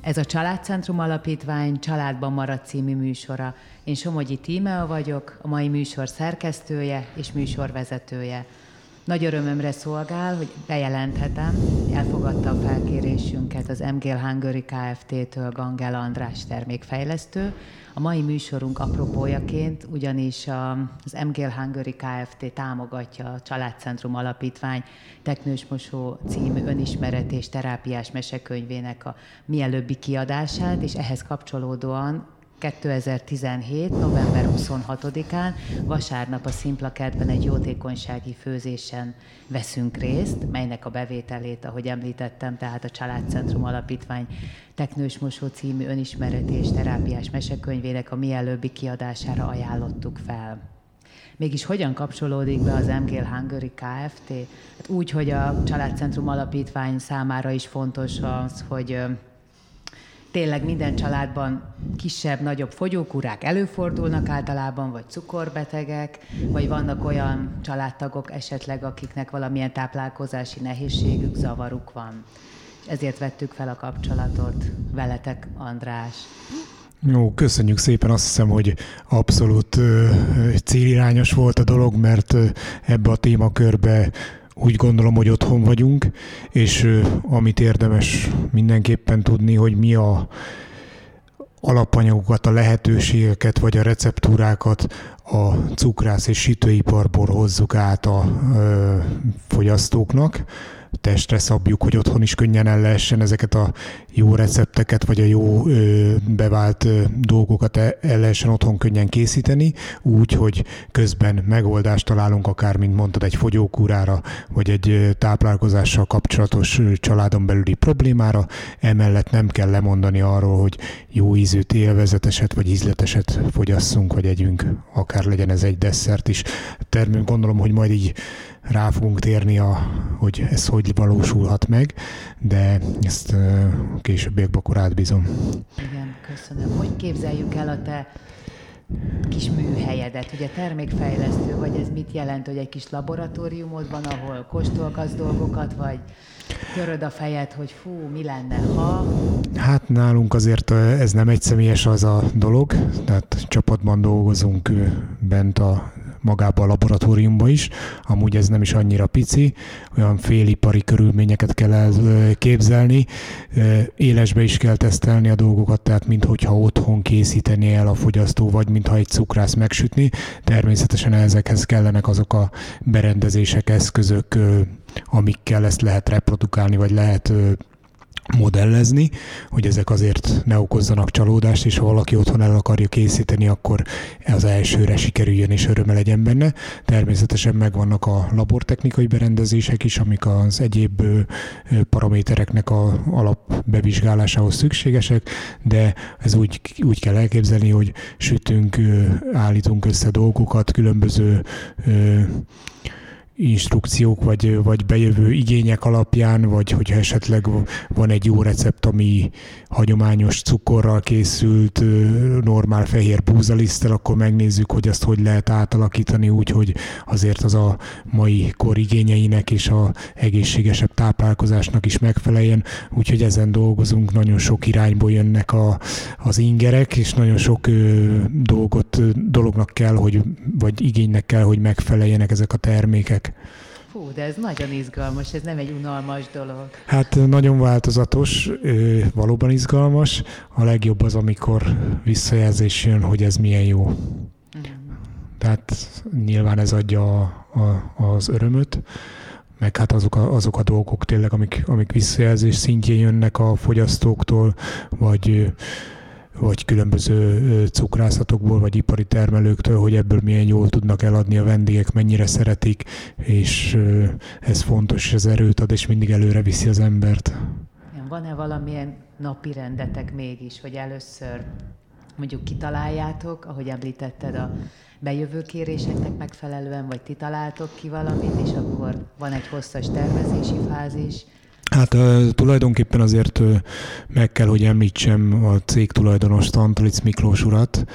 Ez a Családcentrum Alapítvány Családban maradt című műsora. Én Somogyi Tímea vagyok, a mai műsor szerkesztője és műsorvezetője. Nagy örömömre szolgál, hogy bejelenthetem, elfogadta a felkérésünket az MGL Hungary Kft-től Gangel András termékfejlesztő. A mai műsorunk apropójaként, ugyanis az MGL Hungary Kft. Támogatja a Családcentrum Alapítvány Teknős Mosó című önismeret és terápiás mesekönyvének a mielőbbi kiadását, és ehhez kapcsolódóan 2017. november 26-án vasárnap a Szimpla kertben egy jótékonysági főzésen veszünk részt, melynek a bevételét, ahogy említettem, tehát a Családcentrum Alapítvány Teknős Mosó című önismereti és terápiás mesekönyvének a mielőbbi kiadására ajánlottuk fel. Mégis hogyan kapcsolódik be az MGL Hungary Kft? Hát úgy, hogy a Családcentrum Alapítvány számára is fontos az, hogy tényleg minden családban kisebb-nagyobb fogyókúrák előfordulnak általában, vagy cukorbetegek, vagy vannak olyan családtagok esetleg, akiknek valamilyen táplálkozási nehézségük, zavaruk van. Ezért vettük fel a kapcsolatot veletek, András. Jó, köszönjük szépen, azt hiszem, hogy abszolút célirányos volt a dolog, mert ebbe a témakörbe úgy gondolom, hogy otthon vagyunk, és amit érdemes mindenképpen tudni, hogy mi a alapanyagokat, a lehetőségeket vagy a receptúrákat a cukrász és sütőiparból hozzuk át a fogyasztóknak. Testre szabjuk, hogy otthon is könnyen el lehessen ezeket a jó recepteket, vagy a jó bevált dolgokat el lehessen otthon könnyen készíteni, úgy, hogy közben megoldást találunk akár, mint mondtad, egy fogyókúrára, vagy egy táplálkozással kapcsolatos családon belüli problémára. Emellett nem kell lemondani arról, hogy jó ízűt, élvezeteset, vagy ízleteset fogyasszunk, vagy együnk, akár legyen ez egy desszert is. Gondolom, hogy majd így rá fogunk térni, hogy ez hogy valósulhat meg, de ezt későbbiekben akkor átbízom. Igen, köszönöm. Hogy képzeljük el a te kis műhelyedet? Ugye termékfejlesztő vagy, ez mit jelent, hogy egy kis laboratóriumod van, ahol kóstolgatsz dolgokat, vagy töröd a fejed, hogy fú, mi lenne, ha? Hát nálunk azért ez nem egyszemélyes az a dolog, tehát csapatban dolgozunk bent magába a laboratóriumban is. Amúgy ez nem is annyira pici, olyan félipari körülményeket kell elképzelni. Élesbe is kell tesztelni a dolgokat, tehát minthogyha otthon készíteni el a fogyasztó, vagy mintha egy cukrász megsütni. Természetesen ezekhez kellenek azok a berendezések, eszközök, amikkel ezt lehet reprodukálni, vagy lehet modellezni, hogy ezek azért ne okozzanak csalódást, és ha valaki otthon el akarja készíteni, akkor az elsőre sikerüljön és öröme legyen benne. Természetesen megvannak a labortechnikai berendezések is, amik az egyéb paramétereknek az alapbevizsgálásához szükségesek, de ez úgy kell elképzelni, hogy sütünk, állítunk össze dolgokat, különböző instrukciók, vagy bejövő igények alapján, vagy hogyha esetleg van egy jó recept, ami hagyományos cukorral készült, normál fehér búzaliszttel, akkor megnézzük, hogy azt hogy lehet átalakítani úgy, hogy azért az a mai kor igényeinek és az egészségesebb táplálkozásnak is megfeleljen. Úgyhogy ezen dolgozunk, nagyon sok irányból jönnek az ingerek, és nagyon sok dolognak kell, vagy igénynek kell, hogy megfeleljenek ezek a termékek. Fú, de ez nagyon izgalmas, ez nem egy unalmas dolog. Hát nagyon változatos, valóban izgalmas. A legjobb az, amikor visszajelzés jön, hogy ez milyen jó. Tehát nyilván ez adja az örömöt, meg hát azok a dolgok tényleg, amik visszajelzés szintjén jönnek a fogyasztóktól, vagy különböző cukrászatokból, vagy ipari termelőktől, hogy ebből milyen jól tudnak eladni a vendégek, mennyire szeretik, és ez fontos, ez erőt ad, és mindig előre viszi az embert. Van-e valamilyen napi rendetek mégis, hogy először mondjuk kitaláljátok, ahogy említetted, a bejövő kéréseknek megfelelően, vagy ti találtok ki valamit, és akkor van egy hosszas tervezési fázis? Hát tulajdonképpen azért meg kell, hogy említsem a cég tulajdonost, Antalic Miklós urat,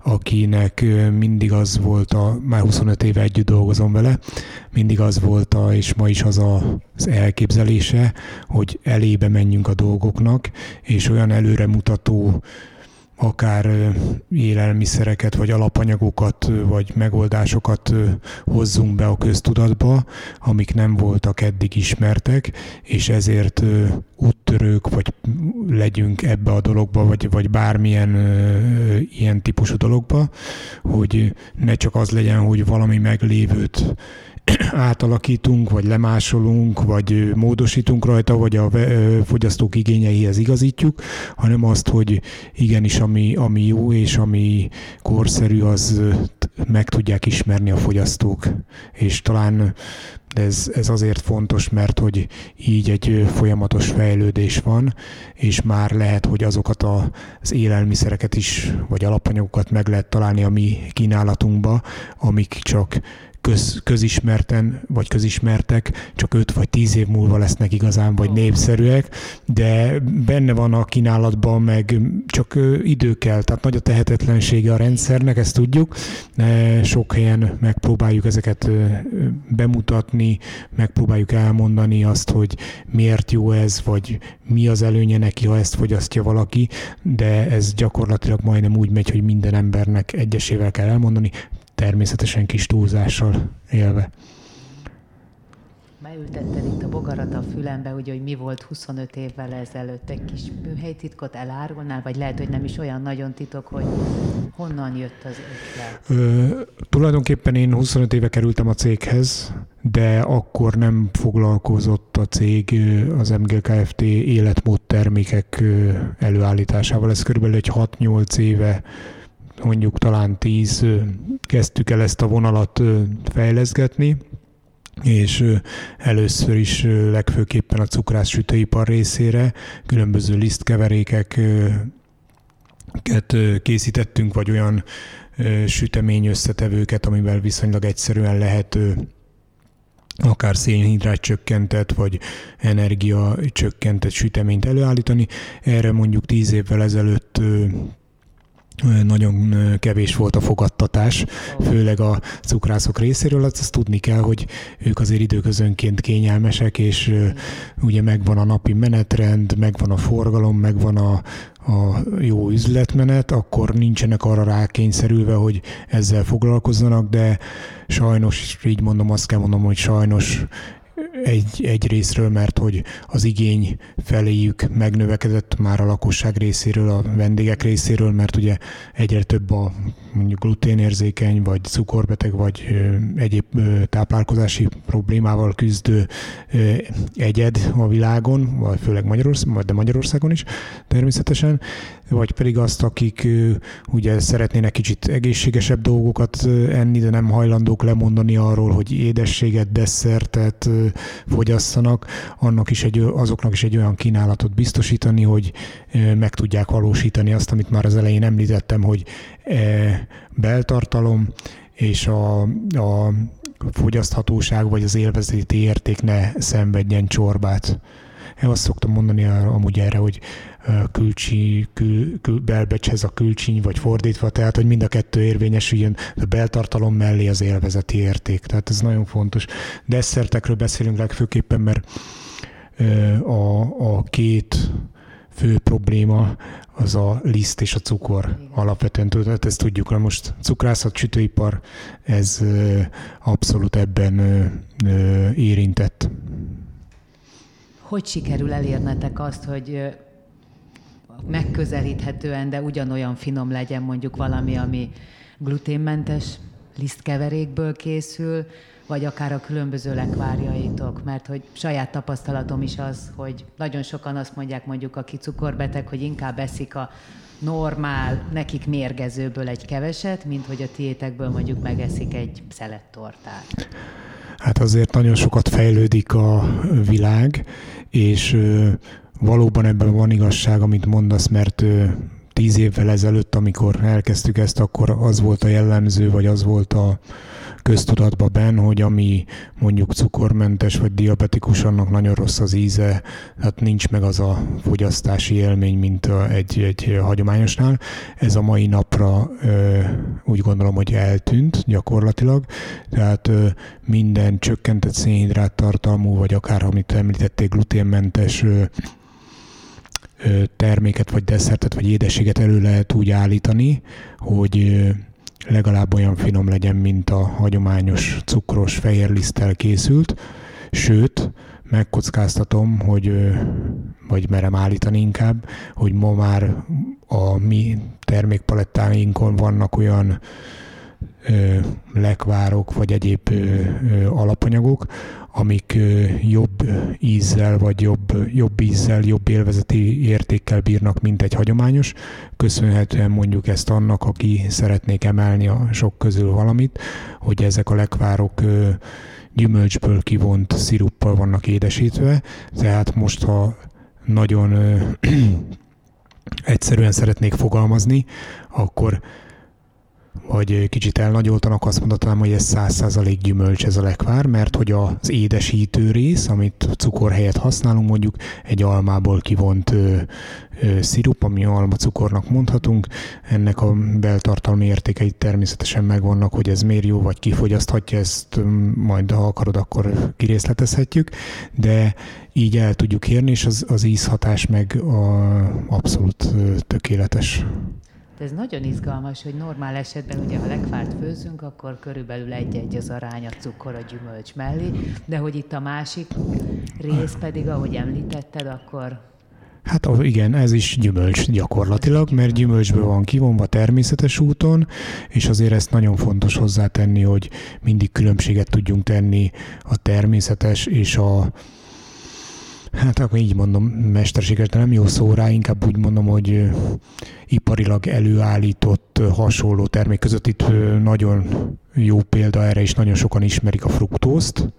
akinek mindig az volt, már 25 éve együtt dolgozom vele, mindig az volt, és ma is az az elképzelése, hogy elébe menjünk a dolgoknak, és olyan előremutató akár élelmiszereket, vagy alapanyagokat, vagy megoldásokat hozzunk be a köztudatba, amik nem voltak eddig ismertek, és ezért úttörők, vagy legyünk ebbe a dologba, vagy bármilyen ilyen típusú dologba, hogy ne csak az legyen, hogy valami meglévőt átalakítunk, vagy lemásolunk, vagy módosítunk rajta, vagy a fogyasztók igényeihez igazítjuk, hanem azt, hogy igenis, ami jó és ami korszerű, az meg tudják ismerni a fogyasztók. És talán ez azért fontos, mert hogy így egy folyamatos fejlődés van, és már lehet, hogy azokat az élelmiszereket is, vagy alapanyagokat meg lehet találni a mi kínálatunkba, amik csak közismerten, vagy közismertek, csak 5 vagy 10 év múlva lesznek igazán, vagy népszerűek, de benne van a kínálatban, meg csak idő kell, tehát nagy a tehetetlensége a rendszernek, ezt tudjuk. Sok helyen megpróbáljuk ezeket bemutatni, megpróbáljuk elmondani azt, hogy miért jó ez, vagy mi az előnye neki, ha ezt fogyasztja valaki, de ez gyakorlatilag majdnem úgy megy, hogy minden embernek egyesével kell elmondani, természetesen kis túlzással élve. Beültetted itt a bogarat a fülembe, hogy mi volt 25 évvel ezelőtt, egy kis műhelytitkot elárulnál, vagy lehet, hogy nem is olyan nagyon titok, hogy honnan jött az ötlet? Tulajdonképpen én 25 éve kerültem a céghez, de akkor nem foglalkozott a cég az MG Kft. Életmód termékek előállításával. Ez körülbelül egy 6-8 éve, mondjuk talán 10 kezdtük el ezt a vonalat fejleszgetni, és először is legfőképpen a cukrászsütőipar részére különböző lisztkeverékeket készítettünk, vagy olyan sütemény összetevőket, amivel viszonylag egyszerűen lehet akár szénhidrát csökkentett, vagy energia csökkentett süteményt előállítani. Erre mondjuk 10 évvel ezelőtt nagyon kevés volt a fogadtatás, főleg a cukrászok részéről. Azt tudni kell, hogy ők azért időközönként kényelmesek, és ugye megvan a napi menetrend, megvan a forgalom, megvan a jó üzletmenet, akkor nincsenek arra rákényszerülve, hogy ezzel foglalkozzanak, de sajnos, így mondom, azt kell mondanom, hogy sajnos egy részről, mert hogy az igény feléjük megnövekedett már a lakosság részéről, a vendégek részéről, mert ugye egyre több a mondjuk gluténérzékeny, vagy cukorbeteg, vagy egyéb táplálkozási problémával küzdő egyed a világon, vagy főleg Magyarországon is természetesen, vagy pedig azt, akik ugye szeretnének kicsit egészségesebb dolgokat enni, de nem hajlandók lemondani arról, hogy édességet, desszertet fogyasszanak, azoknak is egy olyan kínálatot biztosítani, hogy meg tudják valósítani azt, amit már az elején említettem, hogy beltartalom és a fogyaszthatóság vagy az élvezeti érték ne szenvedjen csorbát. Én azt szoktam mondani amúgy erre, hogy belbecshez a külcsiny, vagy fordítva, tehát, hogy mind a kettő érvényesüljön, a beltartalom mellé az élvezeti érték. Tehát ez nagyon fontos. Desszertekről beszélünk legfőképpen, mert a két fő probléma az a liszt és a cukor alapvetően. Tehát ezt tudjuk, hogy most cukrászat, sütőipar, ez abszolút ebben érintett. Hogy sikerül elérnetek azt, hogy megközelíthetően, de ugyanolyan finom legyen mondjuk valami, ami gluténmentes lisztkeverékből készül, vagy akár a különböző lekvárjaitok, mert hogy saját tapasztalatom is az, hogy nagyon sokan azt mondják, mondjuk aki cukorbeteg, hogy inkább eszik a normál, nekik mérgezőből egy keveset, mint hogy a tiétekből mondjuk megeszik egy szelettortát. Hát azért nagyon sokat fejlődik a világ, és valóban ebben van igazság, amit mondasz, mert 10 évvel ezelőtt, amikor elkezdtük ezt, akkor az volt a jellemző, vagy az volt a köztudatban hogy ami mondjuk cukormentes vagy diabetikus, annak nagyon rossz az íze, tehát nincs meg az a fogyasztási élmény, mint egy hagyományosnál. Ez a mai napra úgy gondolom, hogy eltűnt gyakorlatilag, tehát minden csökkentett szénhidrát tartalmú, vagy akár, amit említették, gluténmentes terméket, vagy desszertet, vagy édességet elő lehet úgy állítani, hogy legalább olyan finom legyen, mint a hagyományos cukros fehérliszttel készült, sőt, megkockáztatom, vagy merem állítani inkább, hogy ma már a mi termékpalettáinkon vannak olyan lekvárok, vagy egyéb alapanyagok, amik jobb ízzel, vagy jobb ízzel, jobb élvezeti értékkel bírnak, mint egy hagyományos. Köszönhetően mondjuk ezt annak, aki szeretnék emelni a sok közül valamit, hogy ezek a lekvárok gyümölcsből kivont sziruppal vannak édesítve, tehát most, ha nagyon egyszerűen szeretnék fogalmazni, akkor vagy kicsit elnagyoltanak, azt mondhatnám, hogy ez 100% gyümölcs ez a lekvár, mert hogy az édesítő rész, amit cukor helyett használunk, mondjuk egy almából kivont szirup, ami almacukornak mondhatunk, ennek a beltartalmi értékei természetesen megvannak, hogy ez miért jó, vagy kifogyaszthatja, ezt majd ha akarod, akkor kirészletezhetjük, de így el tudjuk érni, és az ízhatás meg abszolút tökéletes. Ez nagyon izgalmas, hogy normál esetben ugye, ha lekvárt főzünk, akkor körülbelül 1-1 az arány a cukor a gyümölcs mellé, de hogy itt a másik rész pedig, ahogy említetted, akkor... Hát igen, ez is gyümölcs gyakorlatilag, mert gyümölcsből van kivonva természetes úton, és azért ezt nagyon fontos hozzátenni, hogy mindig különbséget tudjunk tenni a természetes és hát akkor így mondom, mesterséges, de nem jó szó rá, inkább úgy mondom, hogy iparilag előállított hasonló termék között. Itt nagyon jó példa erre, és nagyon sokan ismerik a fruktózt,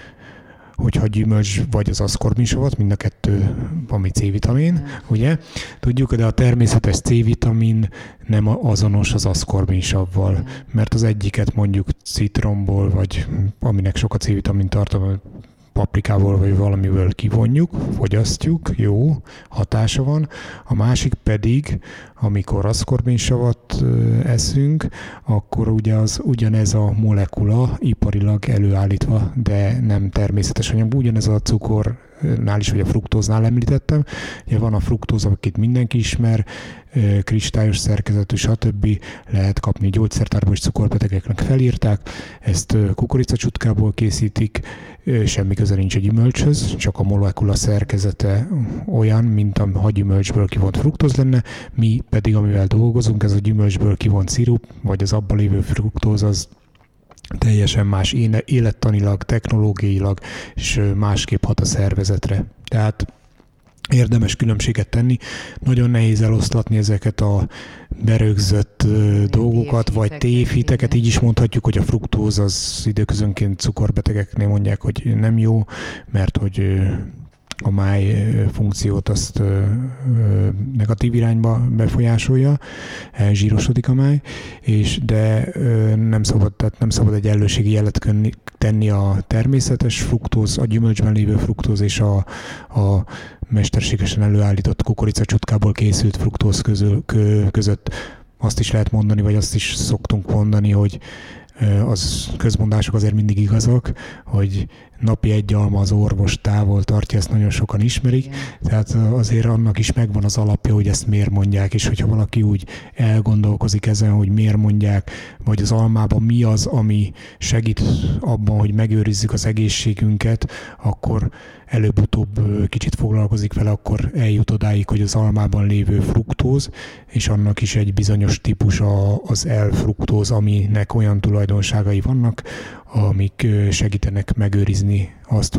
hogyha gyümölcs vagy az aszkorbinsavat, mind a kettő, ami C-vitamin, ugye? Tudjuk, de a természetes C-vitamin nem azonos az aszkorbinsavval, mert az egyiket mondjuk citromból, vagy aminek sok a C-vitamin tartalma, paprikából vagy valamiből kivonjuk, fogyasztjuk, jó, hatása van. A másik pedig, amikor aszkorbinsavat eszünk, akkor ugye ugyanez a molekula iparilag előállítva, de nem természetes anyag. Ugyanez a cukornál is, vagy a fruktóznál említettem. Ugye van a fruktóz, akit mindenki ismer, kristályos szerkezetű, stb. Lehet kapni gyógyszertárból, és cukorbetegeknek felírták. Ezt kukoricacsutkából készítik, semmi köze nincs a gyümölcshöz, csak a molekula szerkezete olyan, mint a hagyümölcsből kivont fruktóz lenne, mi pedig, amivel dolgozunk, ez a gyümölcsből kivont szirup, vagy az abban lévő fruktóz, az teljesen más élettanilag, technológiailag, és másképp hat a szervezetre. Tehát érdemes különbséget tenni. Nagyon nehéz eloszlatni ezeket a berögzött dolgokat, vagy tévhiteket. Így is mondhatjuk, hogy a fruktóz az időközönként cukorbetegeknél mondják, hogy nem jó, mert hogy a máj funkciót azt negatív irányba befolyásolja, elzsírosodik a máj, de nem szabad egyenlőségi jelet tenni a természetes fruktóz, a gyümölcsben lévő fruktóz és a mesterségesen előállított kukoricacsutkából készült fruktóz között. Azt is lehet mondani, vagy azt is szoktunk mondani, hogy az közmondások azért mindig igazak, hogy napi egy alma az orvos távol tartja, ezt nagyon sokan ismerik, igen. Tehát azért annak is megvan az alapja, hogy ezt miért mondják, és hogyha valaki úgy elgondolkozik ezen, hogy miért mondják, vagy az almában mi az, ami segít abban, hogy megőrizzük az egészségünket, akkor előbb-utóbb kicsit foglalkozik vele, akkor eljut odáig, hogy az almában lévő fruktóz, és annak is egy bizonyos típus az L-fruktóz, aminek olyan tulajdonságai vannak, amik segítenek megőrizni azt,